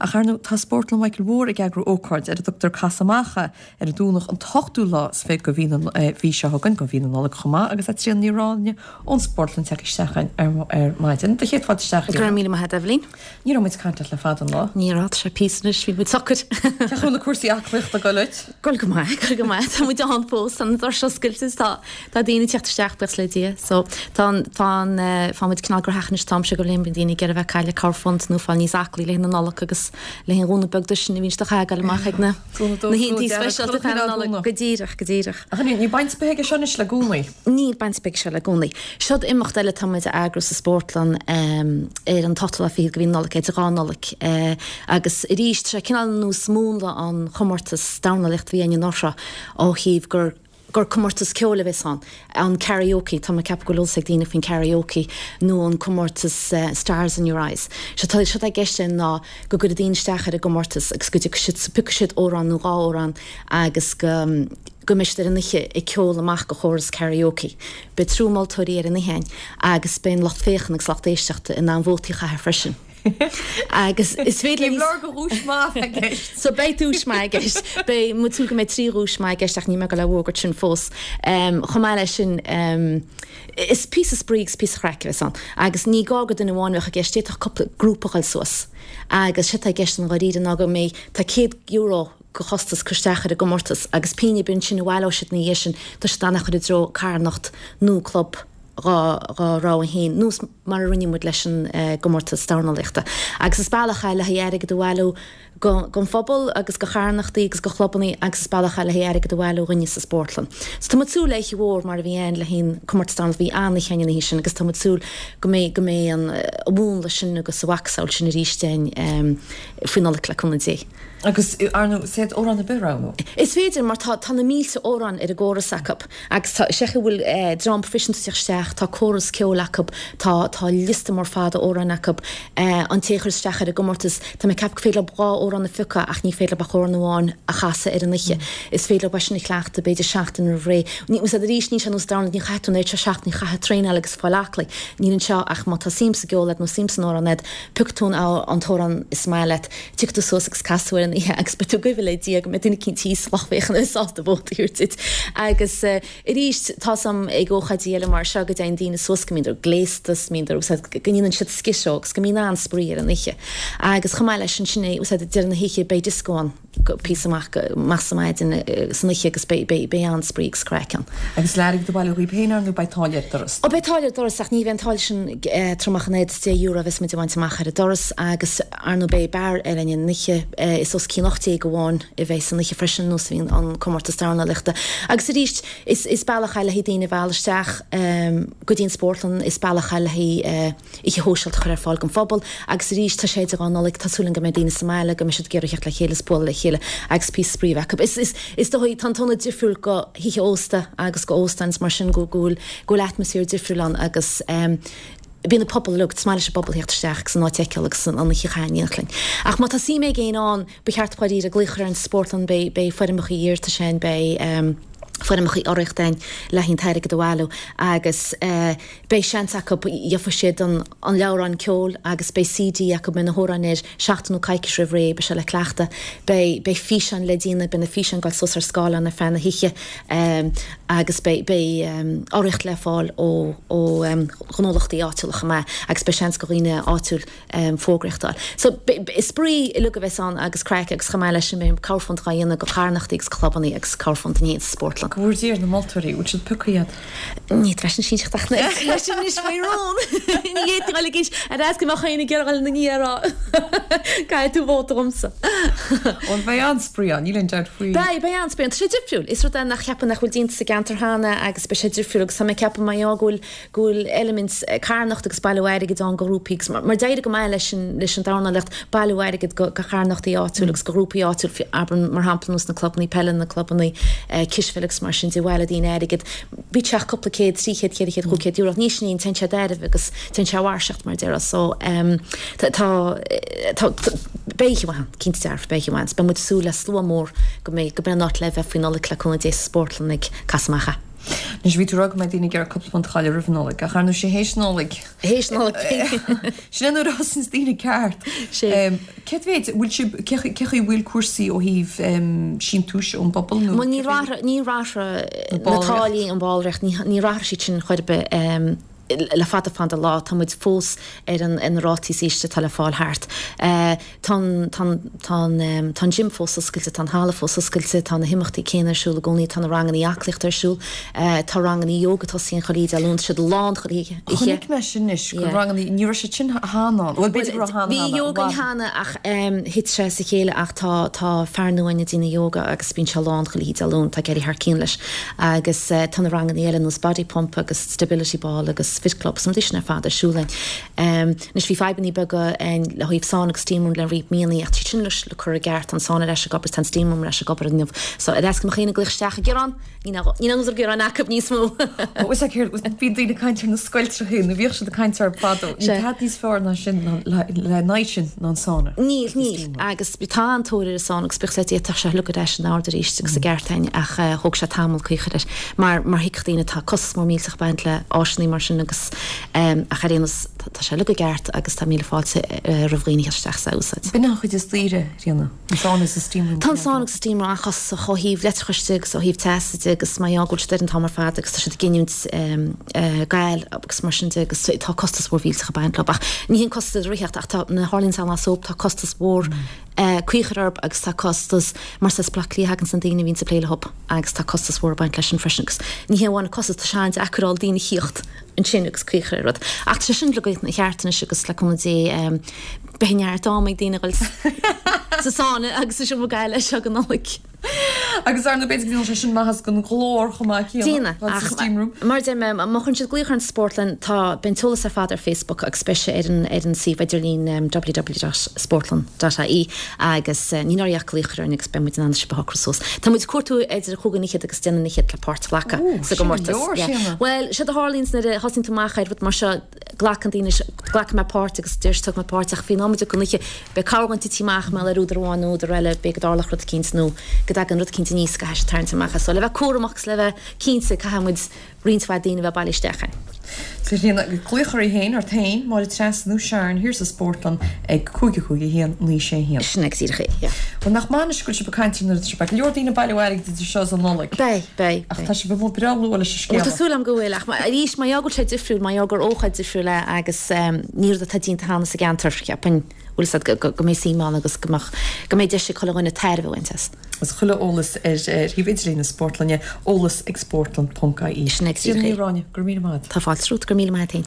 a charnú tá sportlan Michael Moore ag agru ócard Dr. Casamacha dúnach an tochtú lá fé go bhí bhí se hagan go bhí nála chumá agus trí an níráne ón sportlan teachstechain maidin. De chéad fád steach. Gra míle mai Evelyn. Ní mit canta le fad an lá. Nírá sé písnis hí bud socket. Chun na cuasaí achlucht a goid. Gol go mai Tá mu an fós an dar se skills tá daine teachsteach be le dia. So tá mit knal gur hachne tam se go lim daine ge bheith caiile carfont nó fá níos aclí le na nála agus le hin rúna beg sin vín chaáil maiachna. Na hí special godíireach. A ní baintspéige senne le gúnaí. Ní baintspéig se le gúnaí. Siod imimecht eile tamid agro sa sportlan an total fi go hín nálaid ránálik agus ríist se cinál nó smúnla an chomortas dánalicht hí ein norsa ó híh gur comórtas ceola bheitán an karaoke tá cap go lósag dína fin karaoke nó an comórtas Stars in Your Eyes. Se tal se geiste ná go a dín stechar a gomórtas agus go pisid órán nó órán agus go meiste in niche I ceola amach go choras karaoke. Be trúmal toí in héin agus ben lot féchan ag slachtéisteachta in an bhótícha haar frisin. Agus is féidir go rúsma so bei túsma geist bei mu tú go mé trí rúsma geisteach ní me go le bhgurt sin fós chomáile sin is pí sprígs pí chreice san agus ní gágad in bháinach a geistéach coppla grúpachail suas agus si geist an goíad an aga mé tá €100 go chostas chusteachar a gomórtas agus píine bin sin bhile si na dhé sin tá stanach chu dro carnacht nó club rá a hén nús mar rinne mu leis gomórta starnalichta. Agus is bailachchaile héige do bhile gon fphobal agus go charnachtaí agus go chlopannaí agus bailachchaile héige do bhile rinne sa sportlan. So tá tú leiich bhór mar bhíon le hén comórtastan bhí anna cheanna hí sin agus tá tú go mé an bhún le sin agus bhaáil sin ríistein finala le chuna dé. Agus arnú sé órán na beránú. Is féidir mar tána mílte órán ar a ggóra sacap agus secha bhfuil drám proficiencysteach tá choras ceolacap tá lista mar fada óránacap an téchar stechar a gomórtas tá me cap féile brá órán na fuca ach ní féile ba chóranháin a chasa ar an niche. Is féile ba sinna chleachta beidir seachtain a ré. Ní mus a rís ní an úsdána ní chaún éit seach ní chacha tréine agus fálaachla. Ní an seo ach má tá simsa geolad nó simsan óráned puchtún á an tóran is mailet tuchtú sósagus casúir agus betu go bhfuil diaag me duna cin tí slachfechan sásta bótaúirtit. Agus ríist tá sam ag óchadíile mar se go dain dína sosca míidir gléistas míidir ganían si sciseogus go mína an spríir an ihe. Agus chamáile sin sinné ús dearna hiiche bei discóin píach massaid san ihe agus be an spríg screcan. Agus leirigh do bhile bhí péar nó beitáile doras. Ó beitáile doras ach ní bhaintáil sin tromachnéid €10 bheits mu bhaint machar a doras agus arnú bé bear ar an niche is os cínachtí go bháin I bheith san niche freisin nó hín an comórta starna lichta. Agus ríist is bailachchaile hí daine bheileisteach go dtíon sportlan is bailachchaile hí ich hósealt chuir fáil go fphobal agus ríist tá séidir an nálaigh tasúlan go mé daine samáile go me si geirchecht le chéile spóla le chéile agus pí spríomhhecha. Is do tantóna difriúil go hiiche ósta agus go óstains mar sin go gúil atmosfér difriúlan agus bína pobl lucht smáile se bobbal hechtsteach san áteachgus an chichaíachling. Ach má tá sí mé géin an becheartpaí a gluchar an sportlan bei fuimechaí íirta sin bei fuimechaí áireachtain le hín teirigh do bhhaú agus bei seanach dheofa siad an leabhar an ceol agus bei CD a go mena hóranéir 16ú caiice ré be se le cleachta bei físan le dína bena físan gáil sos ar scála na fena hiiche agus bei áireacht le fáil ó gnólachtaí áitiúlacha me agus bei seans go riine áitiúil fógreachtáil. So is sprí I lu a bheits an agus creic agus chamáile sin mé cáfont chaíanana go charnachtaí agus clubbaní agus cáfont ní sportlan. Bhúirdíir na Maltarí út pucaíad. Ní freisin síteachna sin is fairrán. Níhéáil gis a réis go chéine geáil na níarrá cai tú bhótarmsa. Ón bheith anspríán, ílann dead faoi. Bei anspríán sé difriúil. Is ruta nach cheapan nach chuil dínta sa gantarhanna agus be sé difriúil sa mé ceapan mai gúil elements carnacht agus bailhhaide go an grúpígus mar déide go mai leis an dána lecht bailhhaide go carnachtaí áúlagus go grúpaí áúil fi aban mar hamplanús na clubnaí pellen na clubnaí kisfelix mar sin bhile dín airigid bíteach coppla céad tríchéad chéad chucéad dúach níos ní ten se déirh agus ten se bhharseach mar deire so tá béicheháin cinntearh béicheháin be mu súla slú mór go mé go bre ná le bheith faoinala le chuna dé sportlan ag casamacha. Nus ví rug me dine gur couple chaile rifannolig a charú sé héisnálig. Sin rasins dína ceart. Ke veit bhfuil si cechaí bhfuil cuasaí ó híh sin túis ón bobbal nó. Ní ráthra natálaí an báilreacht ní ráthra si sin chuirbe le fada fan de lá tá muid fós an rátí síiste tal fáil háart. Tá Jim fós skilte tan hála fós skilte tá na himachtaí céanarsúla gcóí tan rangan í aclichtarsúl tá rangan í yoga tá síon choí a lún siad lán choí. Chonig me sin is go rangan ní se sin háán. Bhí yoga hána ach hit sé sa chéile ach tá fearnúine dína yoga agus bín se lán choí a lún tá geirí haar cín leis agus tan rangan éile nos body pump agus stability ball agus fitclub som disna fada siúlein. Nis vi febanní bega le hoíh sánig stímún le rí míí a tinlus le chu a gart an sána leis go tan stímum leis go nniuh. So a go chéna gluisteach gerán ní gur an acab níos mú. Us hir bí dína caiintear na scoiltre hún, bhíh se de caiintear fado. hat níos fear na sin le naisin ná sána. Níl agus bitá antóir a sána spechletí tá se lu éis an áidir ríiste sa gceirtein ach thug se tamil chuiche mar hiictíine tá cosmó mílach baint le áisní mar sin agus a charénas tá se lu gceart agus tá míle fáilte rahríine isteach sa úsait. Bin chuid is líre rinne sána sa stíú. Tá sána stíú achas a chohíh lechuiste a híh teiste agus mai ágóil de an tamar fad agus tá si giniunt gail agus mar sin agus tá costas mór víl a baintlab ach ní hén costa richt ach tá na Harlín san sóp tá costas mór cuiicharb agus tá costas mar sa splaclí hagan san daine vín sa pléile hop agus tá costas mór baint leis an freisingus. Ní héháinna costas tá seint acurál daine hiocht an sin agus cuiicharad. Ach tá sin legaid na cheartana agus le cumdé behear dámid daine gáil sa sána agus sin bh gaile se an nálik. Agus ar na beit sin maithas gon glór chomáí Dína mar dé mochann siad glíoch an Sportland tá ben tolas a fad ar Facebook agus speise an si beidirlín www.sportland.ai agus níarheachlíochar an ag spemid an se behacrasós. Tá muid cuatú idir a chugan níchiad agus déanana níchiad le pártlacha sa go mortas. Well, se a Harlíns na hasín máchaid bud mar se ghlachan díine ghlach me párt agus dúirtach me pártach fí náidir go níe be cágantí tíach me le rúdarháinú de réile be dálach rud cíns nó godag an rud cinnta níos go heis tarntaach so le bheith cuaramach le bheith cínsa cahamid rionfeid daine bheith bailistecha. So dína glucharí héin ar tain mar i trasnú sean hir sa Sportland ag chuige héan lí sé héan. Sinnig síché. Well nach mána scoil se becaintínar se be leor dína bailhhaig de seo an nolik. Bei. Ach tá se bh breúile se scé. Tásúlam gohfuilach mar rís mai jogurt sé difriúil mai jogur óchaid difriúile agus níor a tadín hána sa gantar ceapin úsad go mé síán agus go mé de se choine teirhhaintes. As chuile ólas híhidlína Sportlanne ólas ag Sportland.ai. Sinnig síché. Ránne gur mí. Tá fáilrút gur mí.